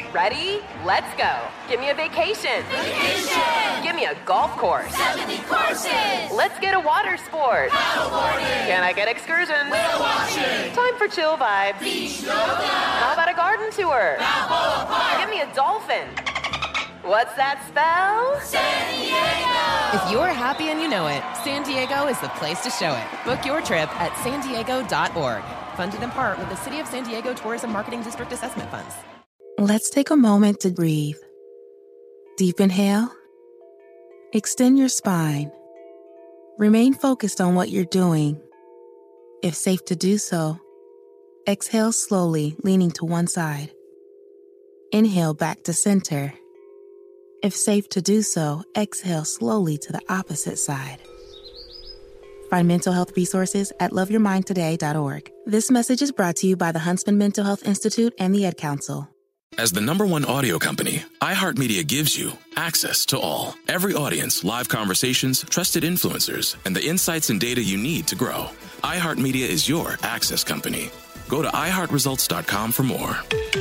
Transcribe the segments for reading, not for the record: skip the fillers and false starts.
Ready? Let's go. Give me a vacation. Vacation! Give me a golf course. 70 courses! Let's get a water sport. Paddleboarding! Can I get excursions? Whale watching! Time for chill vibes. Beach yoga! How about a garden tour? Balboa Park! Give me a dolphin. What's that spell? San Diego! If you're happy and you know it, San Diego is the place to show it. Book your trip at sandiego.org. Funded in part with the City of San Diego Tourism Marketing District Assessment Funds. Let's take a moment to breathe. Deep inhale. Extend your spine. Remain focused on what you're doing. If safe to do so, exhale slowly, leaning to one side. Inhale back to center. If safe to do so, exhale slowly to the opposite side. Find mental health resources at loveyourmindtoday.org. This message is brought to you by the Huntsman Mental Health Institute and the Ad Council. As the #1 audio company, iHeartMedia gives you access to all. Every audience, live conversations, trusted influencers, and the insights and data you need to grow. iHeartMedia is your access company. Go to iHeartResults.com for more.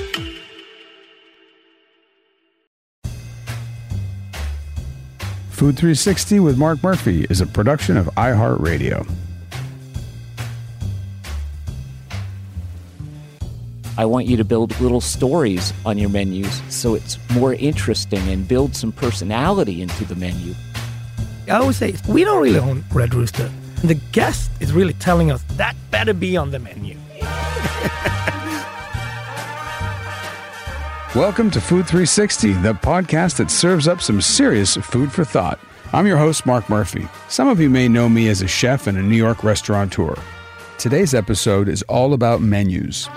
Food 360 with Mark Murphy is a production of iHeartRadio. I want you to build little stories on your menus so it's more interesting and build some personality into the menu. I always say, we don't really own Red Rooster. The guest is really telling us that better be on the menu. Welcome to Food 360, the podcast that serves up some serious food for thought. I'm your host, Mark Murphy. Some of you may know me as a chef and a New York restaurateur. Today's episode is all about menus.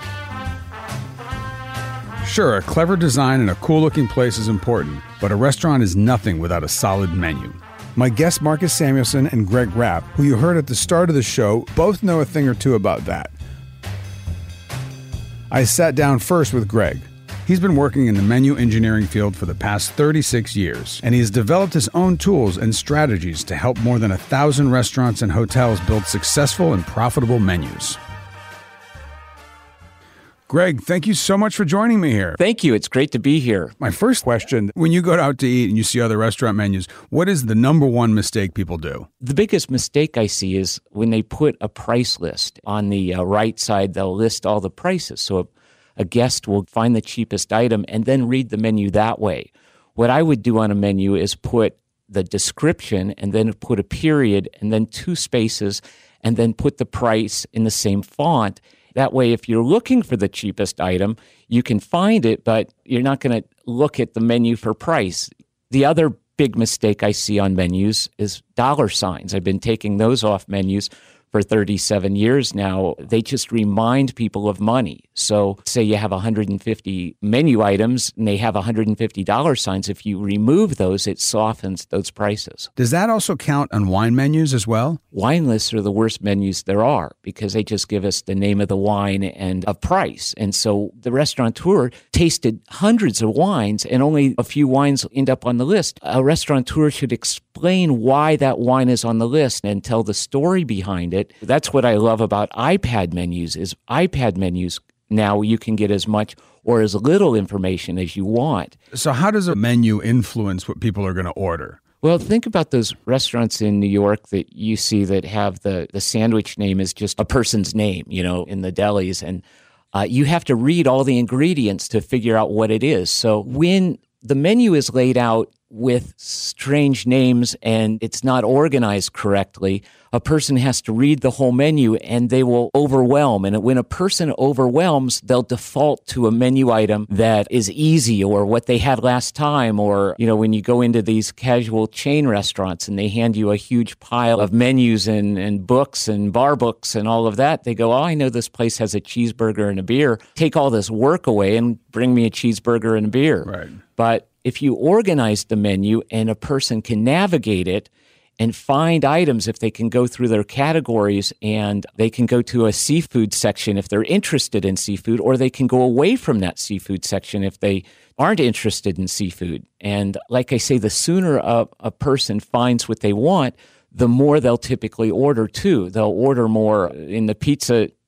Sure, a clever design and a cool-looking place is important, but a restaurant is nothing without a solid menu. My guests Marcus Samuelsson and Greg Rapp, who you heard at the start of the show, both know a thing or two about that. I sat down first with Greg. He's been working in the menu engineering field for the past 36 years, and he has developed his own tools and strategies to help more than 1,000 restaurants and hotels build successful and profitable menus. Greg, thank you so much for joining me here. Thank you. It's great to be here. My first question, when you go out to eat and you see other restaurant menus, what is the #1 mistake people do? The biggest mistake I see is when they put a price list. On the right side, they'll list all the prices. So a guest will find the cheapest item and then read the menu that way. What I would do on a menu is put the description and then put a period and then 2 spaces and then put the price in the same font. That way, if you're looking for the cheapest item, you can find it, but you're not going to look at the menu for price. The other big mistake I see on menus is dollar signs. I've been taking those off menus for 37 years now. They just remind people of money. So say you have 150 menu items and they have $150 signs. If you remove those, it softens those prices. Does that also count on wine menus as well? Wine lists are the worst menus there are because they just give us the name of the wine and a price. And so the restaurateur tasted hundreds of wines and only a few wines end up on the list. A restaurateur should explain why that wine is on the list and tell the story behind it. That's what I love about iPad menus is iPad menus. Now you can get as much or as little information as you want. So how does a menu influence what people are going to order? Well, think about those restaurants in New York that you see that have the sandwich name is just a person's name, in the delis. And you have to read all the ingredients to figure out what it is. So when the menu is laid out with strange names and it's not organized correctly, a person has to read the whole menu and they will overwhelm. And when a person overwhelms, they'll default to a menu item that is easy or what they had last time. Or, when you go into these casual chain restaurants and they hand you a huge pile of menus and books and bar books and all of that, they go, oh, I know this place has a cheeseburger and a beer. Take all this work away and bring me a cheeseburger and a beer. Right. But if you organize the menu and a person can navigate it and find items, if they can go through their categories and they can go to a seafood section if they're interested in seafood, or they can go away from that seafood section if they aren't interested in seafood. And like I say, the sooner a person finds what they want, the more they'll typically order too. They'll order more in the pizza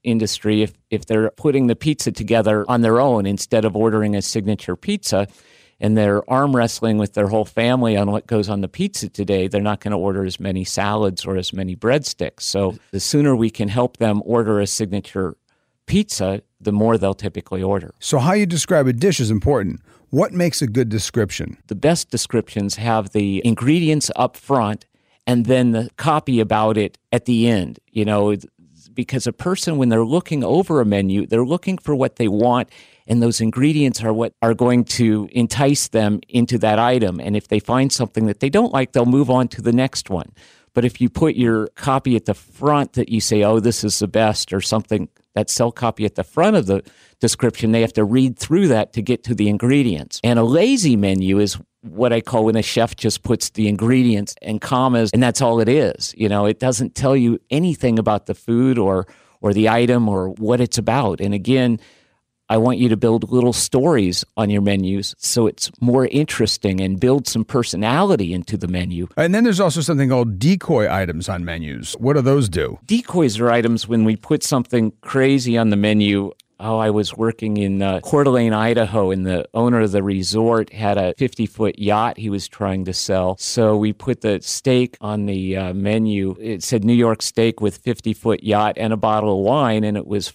industry, if they're putting the pizza together on their own instead of ordering a signature pizza, and they're arm wrestling with their whole family on what goes on the pizza today, they're not going to order as many salads or as many breadsticks. So the sooner we can help them order a signature pizza, the more they'll typically order. So how you describe a dish is important. What makes a good description? The best descriptions have the ingredients up front and then the copy about it at the end, because a person, when they're looking over a menu, they're looking for what they want, and those ingredients are what are going to entice them into that item. And if they find something that they don't like, they'll move on to the next one. But if you put your copy at the front that you say, oh, this is the best, or something, that sell copy at the front of the description, they have to read through that to get to the ingredients. And a lazy menu is what I call when a chef just puts the ingredients and commas, and that's all it is. It doesn't tell you anything about the food or the item or what it's about. And again, I want you to build little stories on your menus so it's more interesting and build some personality into the menu. And then there's also something called decoy items on menus. What do those do? Decoys are items when we put something crazy on the menu. I was working in Coeur d'Alene, Idaho, and the owner of the resort had a 50-foot yacht he was trying to sell. So we put the steak on the menu. It said New York steak with 50-foot yacht and a bottle of wine, and it was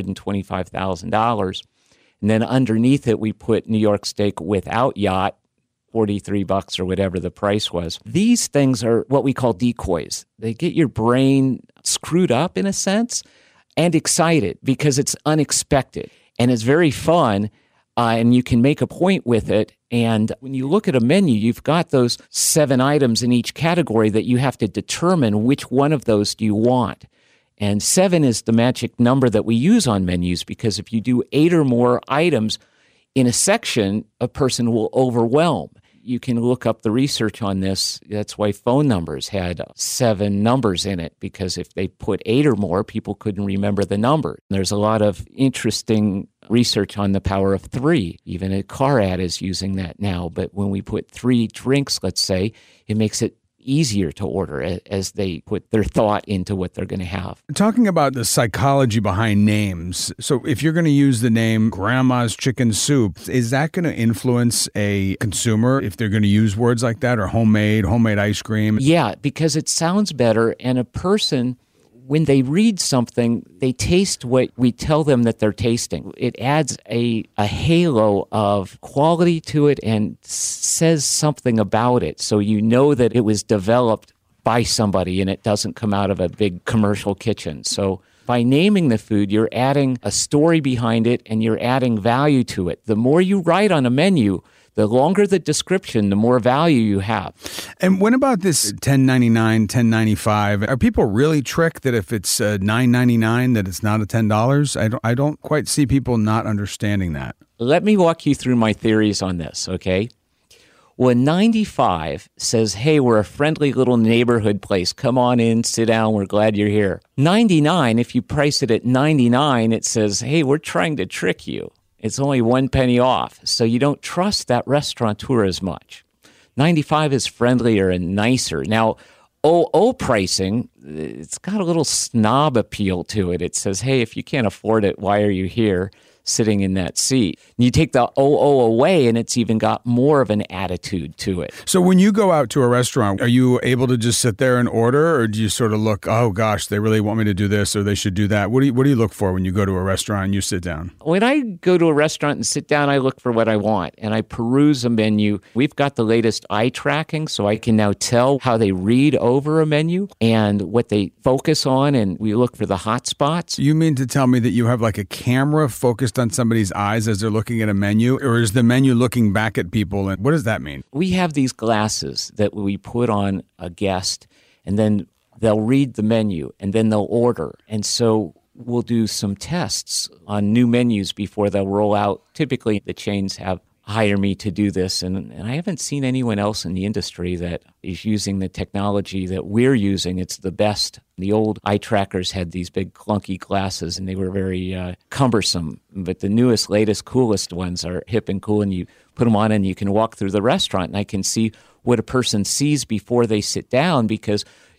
$425,000. And then underneath it, we put New York steak without yacht, $43 or whatever the price was. These things are what we call decoys. They get your brain screwed up in a sense, and excited because it's unexpected and it's very fun, and you can make a point with it. And when you look at a menu, you've got those 7 items in each category that you have to determine which one of those do you want. And 7 is the magic number that we use on menus, because if you do 8 or more items in a section, a person will overwhelm. You can look up the research on this. That's why phone numbers had 7 numbers in it, because if they put 8 or more, people couldn't remember the number. There's a lot of interesting research on the power of 3. Even a car ad is using that now. But when we put 3 drinks, let's say, it makes it easier to order as they put their thought into what they're going to have. Talking about the psychology behind names, so if you're going to use the name Grandma's Chicken Soup, is that going to influence a consumer if they're going to use words like that, or homemade ice cream? Yeah, because it sounds better, and a person, when they read something, they taste what we tell them that they're tasting. It adds a halo of quality to it and says something about it, so you know that it was developed by somebody and it doesn't come out of a big commercial kitchen. So by naming the food, you're adding a story behind it and you're adding value to it. The more you write on a menu, the longer the description, the more value you have. And what about this $10.99, $10.95? Are people really tricked that if it's $9.99 that it's not a $10? I don't quite see people not understanding that. Let me walk you through my theories on this, okay? When 95 says, hey, we're a friendly little neighborhood place. Come on in, sit down, we're glad you're here. 99, if you price it at 99, it says, hey, we're trying to trick you. It's only 1 penny off, so you don't trust that restaurateur as much. 95 is friendlier and nicer. Now, OO pricing, it's got a little snob appeal to it. It says, hey, if you can't afford it, why are you here sitting in that seat? And you take the OO away, and it's even got more of an attitude to it. So when you go out to a restaurant, are you able to just sit there and order, or do you sort of look, oh gosh, they really want me to do this or they should do that? What do you look for when you go to a restaurant and you sit down? When I go to a restaurant and sit down, I look for what I want, and I peruse a menu. We've got the latest eye tracking, so I can now tell how they read over a menu and what they focus on, and we look for the hot spots. You mean to tell me that you have like a camera focused on somebody's eyes as they're looking at a menu, or is the menu looking back at people? And what does that mean? We have these glasses that we put on a guest, and then they'll read the menu, and then they'll order. And so we'll do some tests on new menus before they'll roll out. Typically, the chains hire me to do this, and I haven't seen anyone else in the industry that is using the technology that we're using. It's the best. The old eye trackers had these big clunky glasses, and they were very cumbersome. But the newest, latest, coolest ones are hip and cool, and you put them on and you can walk through the restaurant, and I can see what a person sees before they sit down, because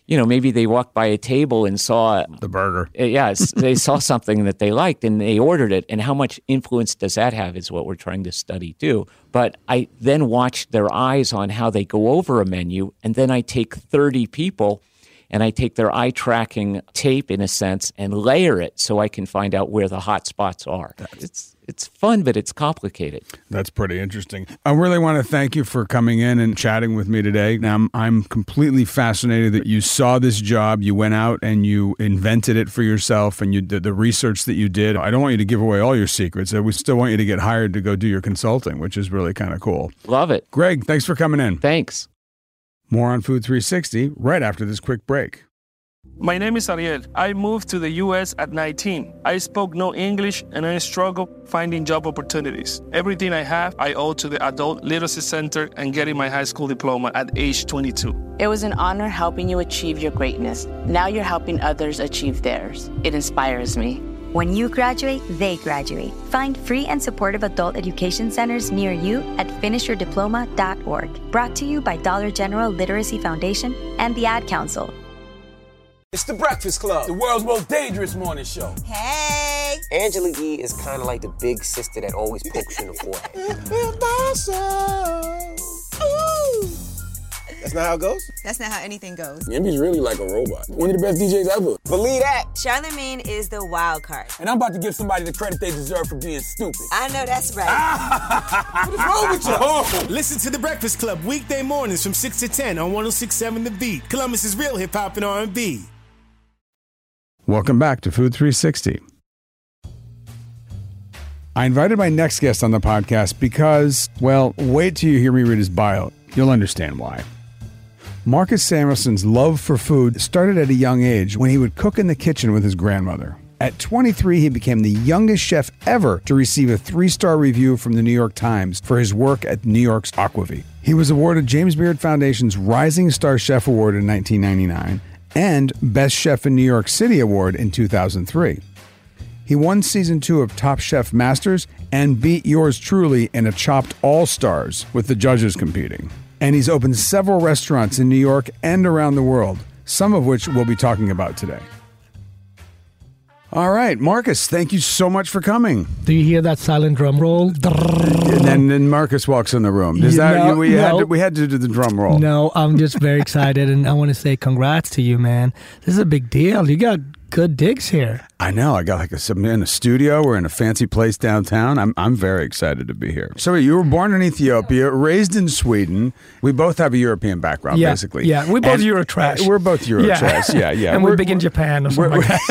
maybe they walked by a table and saw the burger. They saw something that they liked and they ordered it. And how much influence does that have is what we're trying to study too. But I then watch their eyes on how they go over a menu, and then I take 30 people and I take their eye tracking tape, in a sense, and layer it so I can find out where the hot spots are. It's fun, but it's complicated. That's pretty interesting. I really want to thank you for coming in and chatting with me today. Now, I'm completely fascinated that you saw this job, you went out and you invented it for yourself, and you did the research that you did. I don't want you to give away all your secrets. We still want you to get hired to go do your consulting, which is really kind of cool. Love it. Greg, thanks for coming in. Thanks. More on Food 360 right after this quick break. My name is Ariel. I moved to the U.S. at 19. I spoke no English and I struggled finding job opportunities. Everything I have, I owe to the Adult Literacy Center and getting my high school diploma at age 22. It was an honor helping you achieve your greatness. Now you're helping others achieve theirs. It inspires me. When you graduate, they graduate. Find free and supportive adult education centers near you at finishyourdiploma.org. Brought to you by Dollar General Literacy Foundation and the Ad Council. It's The Breakfast Club, the world's most dangerous morning show. Hey! Angela Yee is kind of like the big sister that always pokes you in the forehead. That's not how it goes? That's not how anything goes. Yemi's really like a robot. One of the best DJs ever. Believe that. Charlamagne is the wild card. And I'm about to give somebody the credit they deserve for being stupid. I know that's right. What is wrong with you? Oh. Listen to The Breakfast Club weekday mornings from 6 to 10 on 106.7 The Beat. Columbus's real hip-hop and R&B. Welcome back to Food 360. I invited my next guest on the podcast because, well, wait till you hear me read his bio. You'll understand why. Marcus Samuelson's love for food started at a young age when he would cook in the kitchen with his grandmother. At 23, he became the youngest chef ever to receive a 3-star review from the New York Times for his work at New York's Aquavit. He was awarded James Beard Foundation's Rising Star Chef Award in 1999 and Best Chef in New York City Award in 2003. He won Season 2 of Top Chef Masters and beat yours truly in a Chopped All-Stars with the judges competing. And he's opened several restaurants in New York and around the world, some of which we'll be talking about today. All right, Marcus, thank you so much for coming. Do you hear that silent drum roll? And then Marcus walks in the room. We had to do the drum roll. No, I'm just very excited, and I want to say congrats to you, man. This is a big deal. You got good digs here. I know. I got in a studio. We're in a fancy place downtown. I'm very excited to be here. So you were born in Ethiopia, raised in Sweden. We both have a European background, basically. Yeah, we're both Eurotrash. We're both Eurotrash. Yeah. And we're big in Japan or something like that.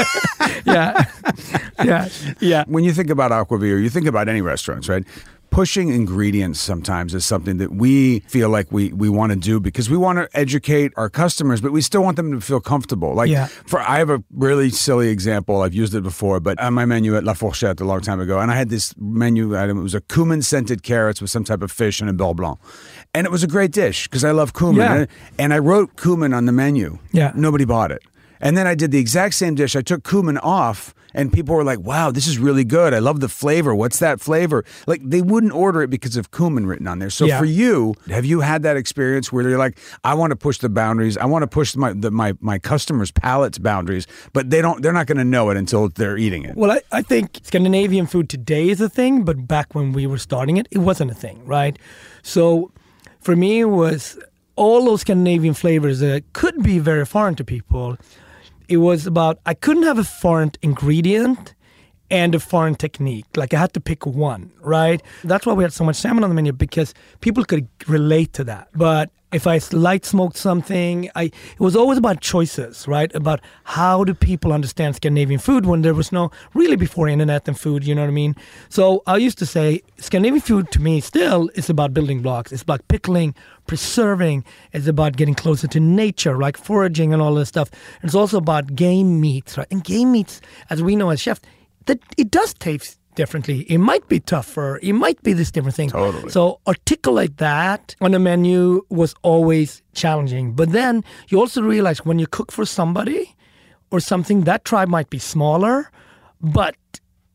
Yeah. When you think about Aquavit, or you think about any restaurants, right? Pushing ingredients sometimes is something that we feel like we want to do because we want to educate our customers, but we still want them to feel comfortable. I have a really silly example. I've used it before, but on my menu at La Fourchette a long time ago, and I had this menu item. It was a cumin-scented carrots with some type of fish and a beurre blanc. And it was a great dish because I love cumin. Yeah. And I wrote cumin on the menu. Yeah. Nobody bought it. And then I did the exact same dish. I took cumin off, and people were like, wow, this is really good. I love the flavor. What's that flavor? Like, they wouldn't order it because of cumin written on there. So for you, have you had that experience where you're like, I want to push the boundaries. I want to push my customers' palate's boundaries, but they're not going to know it until they're eating it? Well, I think Scandinavian food today is a thing, but back when we were starting it, it wasn't a thing, right? So for me, it was all those Scandinavian flavors that could be very foreign to people. It was about, I couldn't have a foreign ingredient and a foreign technique. Like, I had to pick one, right? That's why we had so much salmon on the menu, because people could relate to that. But if I light smoked something, it was always about choices, right? About how do people understand Scandinavian food when there was no, really before internet and food, you know what I mean? So I used to say, Scandinavian food to me still is about building blocks. It's about pickling, preserving. It's about getting closer to nature, like foraging and all this stuff. It's also about game meats, right? And game meats, as we know as chefs, that it does taste differently. It might be tougher. It might be this different thing. Totally. So articulate that on a menu was always challenging. But then you also realize when you cook for somebody or something, that tribe might be smaller, but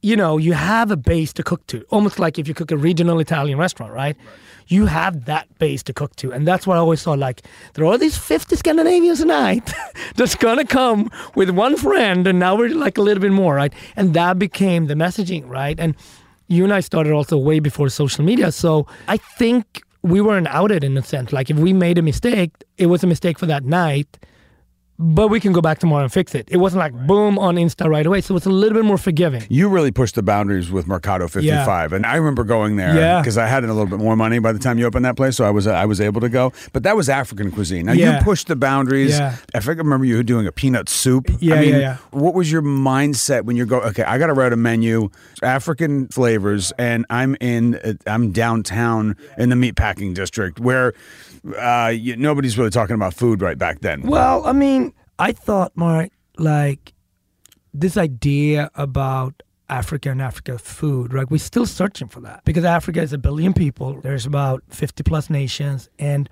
you have a base to cook to. Almost like if you cook a regional Italian restaurant, right? You have that base to cook to. And that's what I always saw. Like, there are these 50 Scandinavians a night that's going to come with one friend, and now we're like a little bit more, right? And that became the messaging, right? And you and I started also way before social media. So I think we weren't outed in a sense. Like, if we made a mistake, it was a mistake for that night. But we can go back tomorrow and fix it. It wasn't like boom on Insta right away. So it's a little bit more forgiving. You really pushed the boundaries with Mercado 55. Yeah. And I remember going there because I had a little bit more money by the time you opened that place. So I was able to go. But that was African cuisine. Now you pushed the boundaries. Yeah. I think I remember you doing a peanut soup. What was your mindset when you go, okay, I got to write a menu, African flavors, and I'm downtown in the meatpacking district where nobody's really talking about food right back then. Well, I mean, I thought, Mark, like this idea about Africa and Africa food, right? We're still searching for that because Africa is 1 billion people. There's about 50 plus nations. And,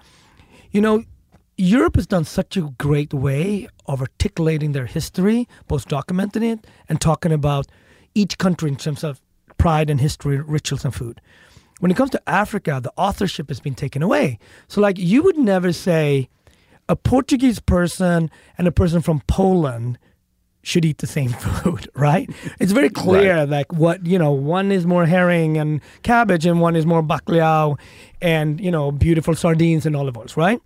Europe has done such a great way of articulating their history, both documenting it and talking about each country in terms of pride and history, rituals and food. When it comes to Africa, the authorship has been taken away. So like you would never say a Portuguese person and a person from Poland should eat the same food, right? It's very clear like what, one is more herring and cabbage and one is more bacalhau and, beautiful sardines and olive oils, right?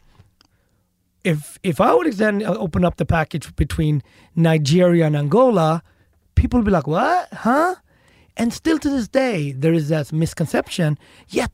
If I would then open up the package between Nigeria and Angola, people would be like, what? Huh? And still to this day, there is that misconception, yet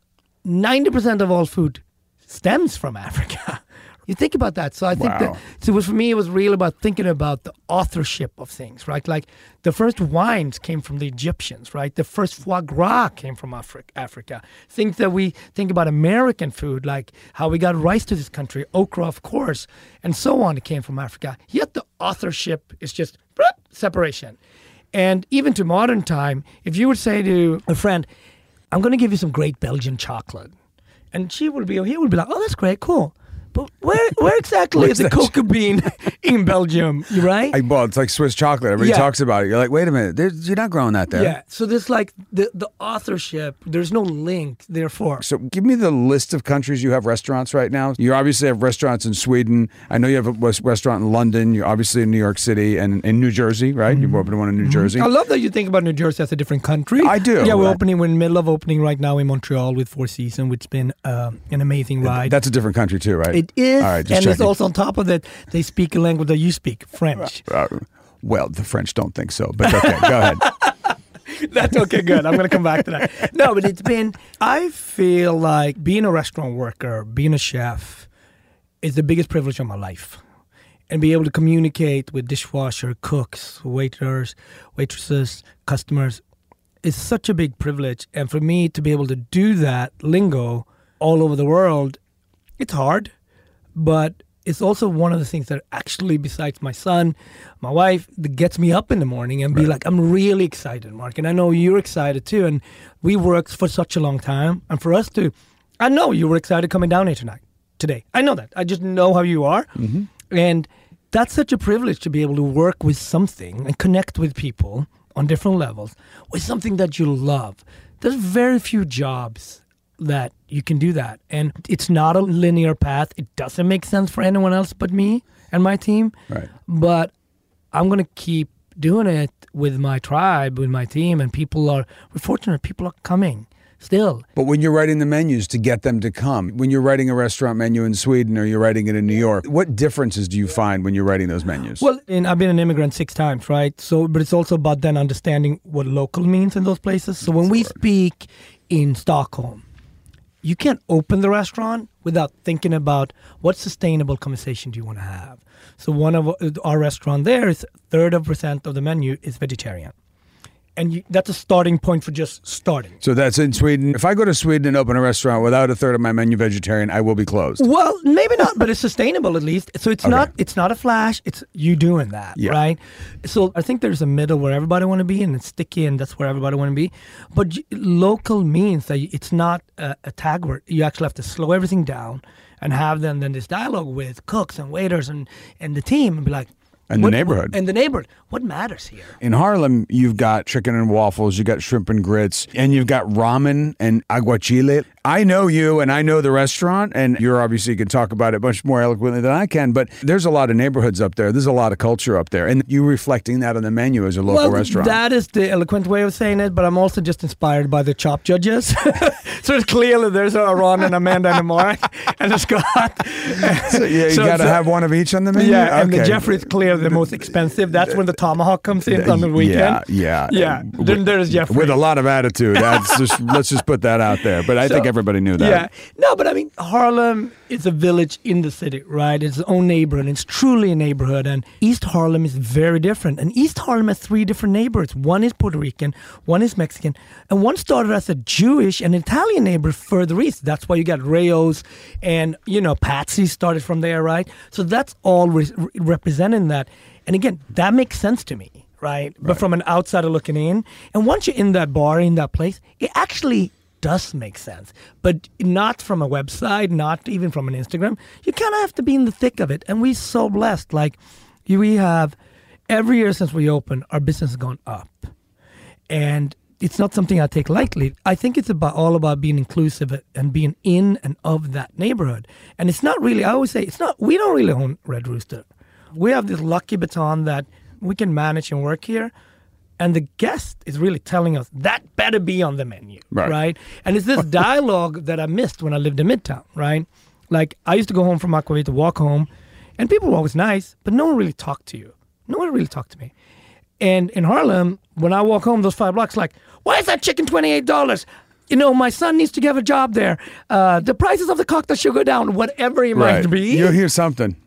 90% of all food stems from Africa. You think about that. So I think for me, it was really about thinking about the authorship of things, right? Like the first wines came from the Egyptians, right? The first foie gras came from Africa. Things that we think about American food, like how we got rice to this country, okra, of course, and so on, it came from Africa. Yet the authorship is just separation. And even to modern time, if you would say to a friend, I'm going to give you some great Belgian chocolate. And he would be like, oh, that's great, cool. But where exactly is the cocoa bean in Belgium, right? It's like Swiss chocolate. Everybody talks about it. You're like, wait a minute, you're not growing that there. Yeah, so there's like the authorship, there's no link, therefore. So give me the list of countries you have restaurants right now. You obviously have restaurants in Sweden. I know you have a restaurant in London. You're obviously in New York City and in New Jersey, right? Mm-hmm. You've opened one in New Jersey. I love that you think about New Jersey as a different country. I do. Yeah, we're in the middle of opening right now in Montreal with Four Seasons, which has been an amazing ride. That's a different country too, right? It is. All right, and it's also on top of that, they speak a language that you speak, French. Well, the French don't think so, but okay, go ahead. That's okay, good. I'm going to come back to that. No, but I feel like being a restaurant worker, being a chef, is the biggest privilege of my life. And be able to communicate with dishwasher, cooks, waiters, waitresses, customers is such a big privilege. And for me to be able to do that lingo all over the world, it's hard. But it's also one of the things that actually, besides my son, my wife, that gets me up in the morning and be like, I'm really excited, Mark. And I know you're excited too. And we worked for such a long time. And for us to, I know you were excited coming down here today. I know that. I just know how you are. Mm-hmm. And that's such a privilege to be able to work with something and connect with people on different levels with something that you love. There's very few jobs that you can do that. And it's not a linear path. It doesn't make sense for anyone else but me and my team. Right. But I'm going to keep doing it with my tribe, with my team, and we're fortunate people are coming still. But when you're writing the menus to get them to come, when you're writing a restaurant menu in Sweden or you're writing it in New York, what differences do you find when you're writing those menus? Well, I've been an immigrant 6 times, right? So, but it's also about then understanding what local means in those places. So when we speak in Stockholm, you can't open the restaurant without thinking about what sustainable conversation do you want to have. So one of our restaurant there is 30% of the menu is vegetarian. And that's a starting point for just starting. So that's in Sweden. If I go to Sweden and open a restaurant without a third of my menu vegetarian, I will be closed. Well, maybe not, but it's sustainable at least. So it's not a flash. It's you doing that, right? So I think there's a middle where everybody want to be, and it's sticky, and that's where everybody want to be. But local means that it's not a tag word. You actually have to slow everything down and have them then this dialogue with cooks and waiters and the team and be like, And the neighborhood. And the neighborhood. What matters here? In Harlem, you've got chicken and waffles, you've got shrimp and grits, and you've got ramen and aguachile. I know you and I know the restaurant, and you're obviously can talk about it much more eloquently than I can, but there's a lot of neighborhoods up there. There's a lot of culture up there, and you reflecting that on the menu as a local restaurant. That is the eloquent way of saying it, but I'm also just inspired by the Chop judges. So it's clearly there's a Ron and Amanda and a Mark and a Scott. So you got to have one of each on the menu? Yeah, and okay. the Jeffrey is clearly the most expensive. That's when the tomahawk comes in on the weekend. Yeah. Then there's Jeffrey. With a lot of attitude. Let's just put that out there. But I think everybody knew that. Yeah. No, but I mean, Harlem is a village in the city, right? It's its own neighborhood. It's truly a neighborhood. And East Harlem is very different. And East Harlem has 3 different neighborhoods. One is Puerto Rican, one is Mexican, and one started as a Jewish and Italian neighbor further east. That's why you got Rayo's and, Patsy started from there, right? So that's all representing that. And again, that makes sense to me, right? But from an outsider looking in, and once you're in that bar, in that place, it actually does make sense, but not from a website, not even from an Instagram. You kind of have to be in the thick of it, and we're so blessed. Like, we have, every year since we opened, our business has gone up, and it's not something I take lightly. I think it's all about being inclusive and being in and of that neighborhood. And it's not really, I always say, we don't really own Red Rooster. We have this lucky baton that we can manage and work here. And the guest is really telling us that better be on the menu, right? And it's this dialogue that I missed when I lived in Midtown, right? Like, I used to go home from Aquavit to walk home, and people were always nice, but no one really talked to you. No one really talked to me. And in Harlem, when I walk home those 5 blocks, like, why is that chicken $28? My son needs to get a job there. The prices of the cocktail should go down, whatever it might be. You'll hear something.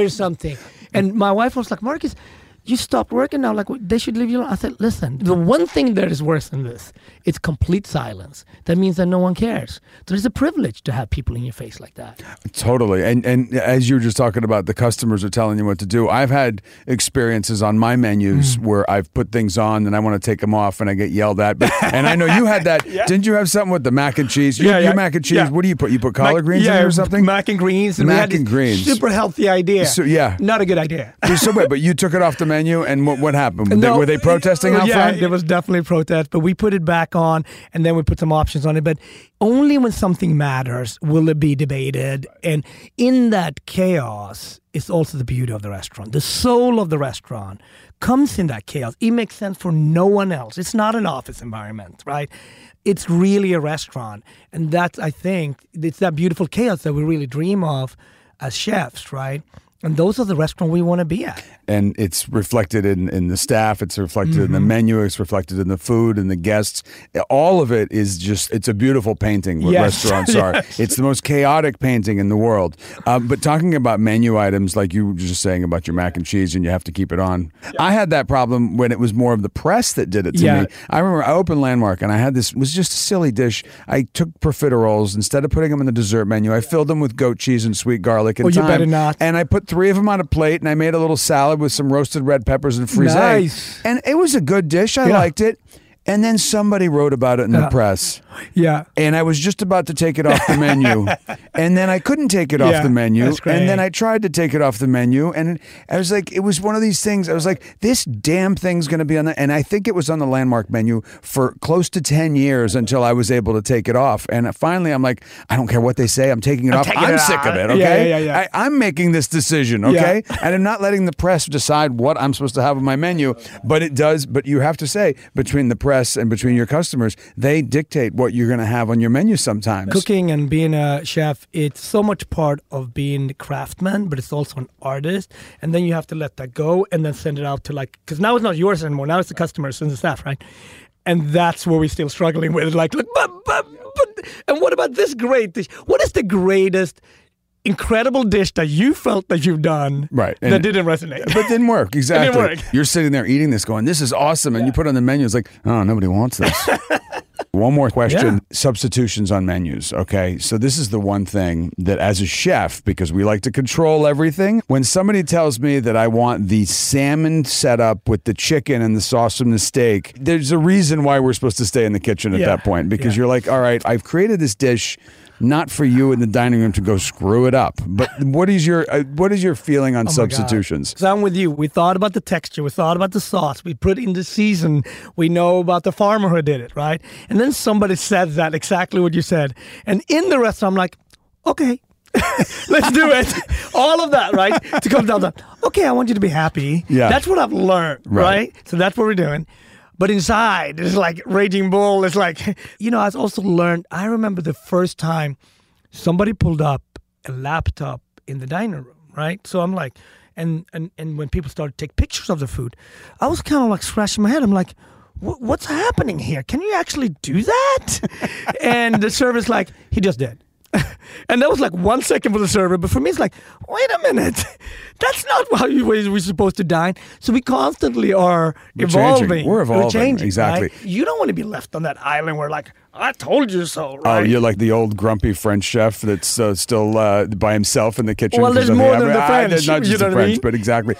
And my wife was like, Marcus, you stopped working now, like they should leave you alone. I said, listen, the one thing that is worse than this, it's complete silence. That means that no one cares. There's a privilege to have people in your face like that. Totally. And as you were just talking about, the customers are telling you what to do. I've had experiences on my menus where I've put things on and I want to take them off and I get yelled at. And I know you had that. Didn't you have something with the mac and cheese? Your mac and cheese, what do you put? You put collard greens in it or something? Mac and greens. And mac and greens. Super healthy idea. So, not a good idea. So wait, but you took it off the menu, and what happened? Were they protesting out front? Yeah, there was definitely protest, but we put it back on, and then we put some options on it. But only when something matters will it be debated. And in that chaos is also the beauty of the restaurant. The soul of the restaurant comes in that chaos. It makes sense for no one else. It's not an office environment, right? It's really a restaurant. And that's, I think, it's that beautiful chaos that we really dream of as chefs, right? And those are the restaurants we want to be at. And it's reflected in the staff, it's reflected in the menu, it's reflected in the food and the guests. All of it is just, it's a beautiful painting, what restaurants are. It's the most chaotic painting in the world. But talking about menu items, like you were just saying about your mac and cheese and you have to keep it on. I had that problem when it was more of the press that did it to me. I remember I opened Landmark and I had this, it was just a silly dish. I took profiteroles, instead of putting them in the dessert menu, I filled them with goat cheese and sweet garlic and thyme. You better not. And I put 3 of them on a plate, and I made a little salad with some roasted red peppers and frisee. Nice. And it was a good dish. I liked it. And then somebody wrote about it in the press. Yeah. And I was just about to take it off the menu. And then I couldn't take it off the menu. That's great. And then I tried to take it off the menu. And I was like, it was one of these things. I was like, this damn thing's going to be on the... And I think it was on the Landmark menu for close to 10 years until I was able to take it off. And finally, I'm like, I don't care what they say. I'm taking it off. I'm sick of it, okay? Yeah. I'm making this decision, okay? And I'm not letting the press decide what I'm supposed to have on my menu. But it does. But you have to say, between the press and between your customers, they dictate what you're going to have on your menu sometimes. Cooking and being a chef, it's so much part of being a craftsman, but it's also an artist. And then you have to let that go and then send it out to because now it's not yours anymore. Now it's the customers and the staff, right? And that's where we're still struggling with. Like, look, but, and what about this great dish? What is the greatest incredible dish that you felt that you've done that didn't resonate? But didn't work, exactly. It didn't work. You're sitting there eating this going, this is awesome. And you put it on the menu, it's like, oh, nobody wants this. One more question. Substitutions on menus, okay? So this is the one thing that as a chef, because we like to control everything, when somebody tells me that I want the salmon setup with the chicken and the sauce from the steak, there's a reason why we're supposed to stay in the kitchen at that point, because you're like, all right, I've created this dish, not for you in the dining room to go screw it up. But what is your feeling on substitutions? So I'm with you. We thought about the texture. We thought about the sauce. We put in the season. We know about the farmer who did it, right? And then somebody said that, exactly what you said. And in the restaurant, I'm like, okay. Let's do it. All of that, right? To come down to, okay, I want you to be happy. Yeah. That's what I've learned, right? So that's what we're doing. But inside, it's like Raging Bull. It's like, I've also learned, I remember the first time somebody pulled up a laptop in the dining room, right? So I'm like, and when people started to take pictures of the food, I was kind of like scratching my head. I'm like, what's happening here? Can you actually do that? And the server's like, he just did. And that was like 1 second for the server, but for me it's like, wait a minute, that's not how we're supposed to dine. So we constantly are evolving. Changing. We're evolving. We're changing, exactly. Right? You don't want to be left on that island where like, I told you so, right? Oh, you're like the old grumpy French chef that's still by himself in the kitchen. Well, there's more than the French. Not just the French, I mean? but exactly.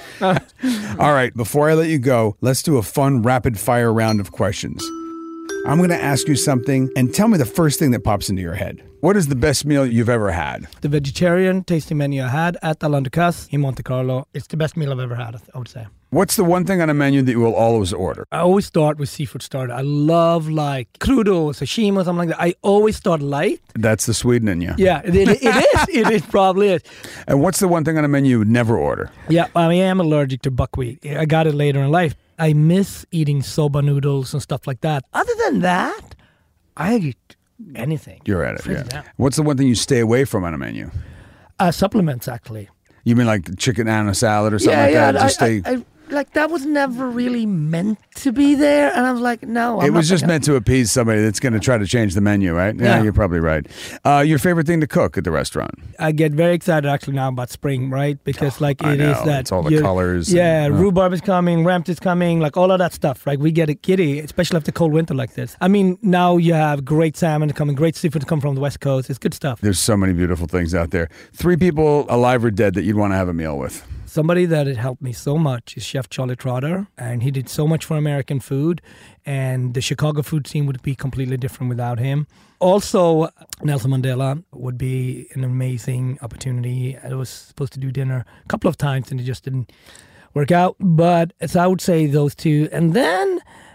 All right, before I let you go, let's do a fun rapid fire round of questions. I'm going to ask you something, and tell me the first thing that pops into your head. What is the best meal you've ever had? The vegetarian tasting menu I had at Alain Ducasse in Monte Carlo. It's the best meal I've ever had, I would say. What's the one thing on a menu that you will always order? I always start with seafood starter. I love like crudo, sashimi, or something like that. I always start light. That's the Sweden in you. Yeah, it is. It probably is. And what's the one thing on a menu you would never order? Yeah, I am allergic to buckwheat. I got it later in life. I miss eating soba noodles and stuff like that. Other than that, I eat anything. You're at it, yeah. What's the one thing you stay away from on a menu? Supplements, actually. You mean like chicken and a salad or something like that? Just like that was never really meant to be there, and I was like, no. It was just meant to appease somebody that's going to try to change the menu, right? Yeah, you're probably right. Your favorite thing to cook at the restaurant? I get very excited actually now about spring, right? Because is that it's all the colors. Yeah, rhubarb is coming, ramp is coming, like all of that stuff, right? We get it giddy, especially after cold winter like this. I mean, now you have great salmon coming, great seafood to come from the West Coast. It's good stuff. There's so many beautiful things out there. 3 people, alive or dead, that you'd want to have a meal with. Somebody that had helped me so much is Chef Charlie Trotter, and he did so much for American food, and the Chicago food scene would be completely different without him. Also, Nelson Mandela would be an amazing opportunity. I was supposed to do dinner a couple of times, and it just didn't work out. But as I would say, those two. And then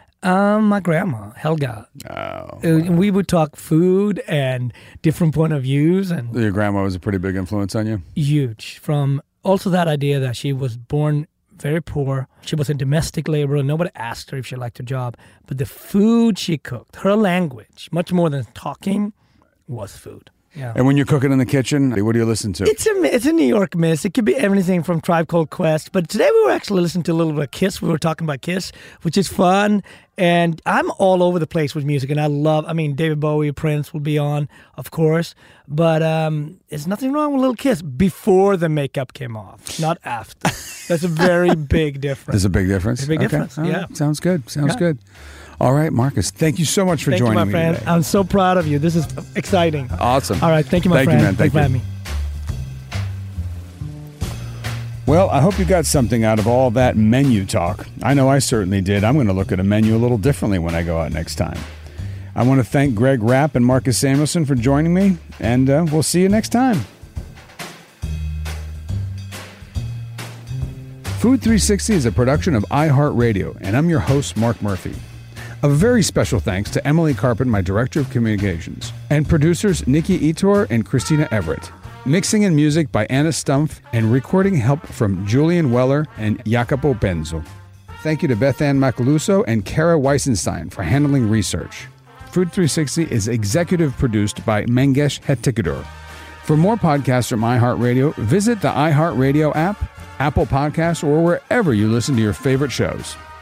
my grandma, Helga. Oh, wow. We would talk food and different point of views. And your grandma was a pretty big influence on you? Huge. From also that idea that she was born very poor. She was in domestic labor. Nobody asked her if she liked her job. But the food she cooked, her language, much more than talking, was food. Yeah. And when you're cooking in the kitchen, what do you listen to? It's a New York miss. It could be everything from Tribe Called Quest. But today we were actually listening to a little bit of Kiss. We were talking about Kiss, which is fun. And I'm all over the place with music. And David Bowie, Prince will be on, of course. But there's nothing wrong with a little Kiss before the makeup came off, not after. That's a very big difference. There's a big difference? There's a big difference, yeah. Right. Sounds good. Sounds good. All right, Marcus, thank you so much for joining me Thank you, my friend. today. I'm so proud of you. This is exciting. Awesome. All right, thank you, my friend. Thank you, man. Thanks for having me. Well, I hope you got something out of all that menu talk. I know I certainly did. I'm going to look at a menu a little differently when I go out next time. I want to thank Greg Rapp and Marcus Samuelsson for joining me, and we'll see you next time. Food 360 is a production of iHeartRadio, and I'm your host, Mark Murphy. A very special thanks to Emily Carpin, my Director of Communications, and producers Nikki Etor and Christina Everett. Mixing and music by Anna Stumpf, and recording help from Julian Weller and Jacopo Benzo. Thank you to Beth Ann Macaluso and Kara Weisenstein for handling research. Food 360 is executive produced by Mangesh Hetikadur. For more podcasts from iHeartRadio, visit the iHeartRadio app, Apple Podcasts, or wherever you listen to your favorite shows.